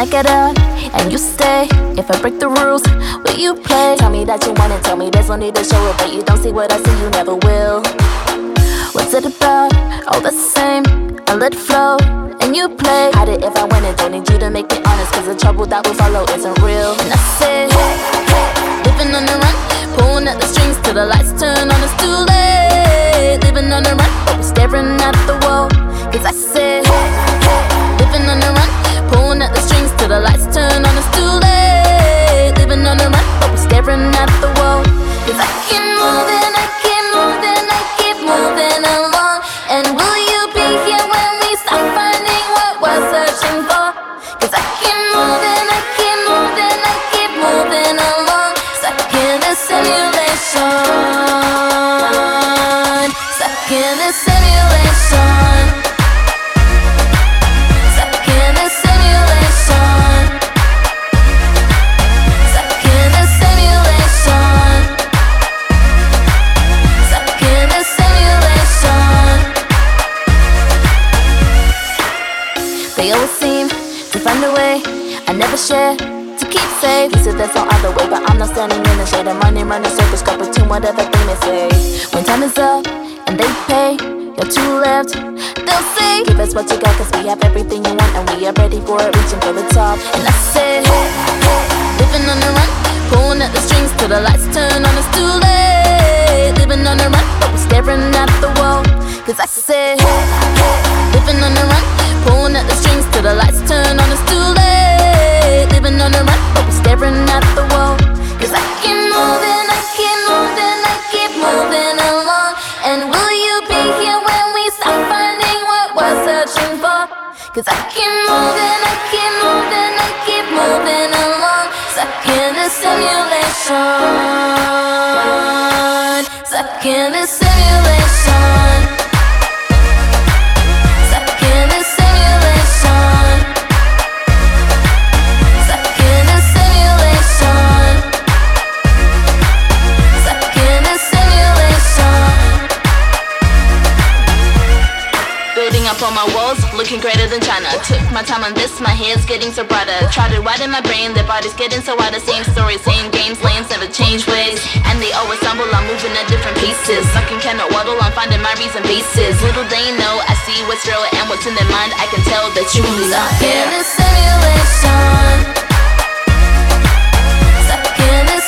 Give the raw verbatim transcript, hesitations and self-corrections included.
I get out and you stay? If I break the rules, will you play? Tell me that you want it, tell me there's no need to show it, but you don't see what I see, you never will. What's it about? All the same, I let it flow and you play. Hide it if I win it, don't need you to make me honest, cause the trouble that will follow isn't real. And I say, hey, hey, living on the run, pulling at the strings till the lights turn on, it's too late. Living on the run, but we're staring at the wall. Cause I say, hey, hey, living on the run, pulling at the strings till the lights turn on, it's too late. Living on the run, but we're staring at the wall. Cause I keep moving, I keep moving, I keep moving along. And will you be here when we stop finding what we're searching for? Cause I keep moving, I keep moving, I keep moving along. Stuck in this simulation, stuck in this simulation. They always seem to find a way, I never share, to keep safe. He said there's no other way, but I'm not standing in the shade. I'm running round in circles, got between whatever they may say. When time is up, and they pay, you're two left, they'll say, give us what you got, cause we have everything you want, and we are ready for it, reaching for the top. And I say, hey, hey, living on the run, pulling at the strings till the lights turn on, it's too late. Living on the run, but we're staring at the wall. Cause I say, hey, hey, living on the run, pulling at the strings till the lights turn on, it's too late. Living on the run, but we're staring at the wall. Cause I keep moving, I keep moving, I keep moving along. And will you be here when we stop finding what we're searching for? Cause I keep moving, I keep moving, I keep moving along. Stuck in this simulation, stuck in this simulation. Up on my walls, looking greater than China. Took my time on this, my hair's getting so brighter. Tried to write in my brain, their bodies getting so wider. Same story, same games, lanes never change ways. And they always stumble, I'm moving at different pieces. Sucking cannot waddle, I'm finding my reason pieces. Little they know, I see what's real and what's in their mind. I can tell they're truly not here. Stuck in this simulation, stuck in this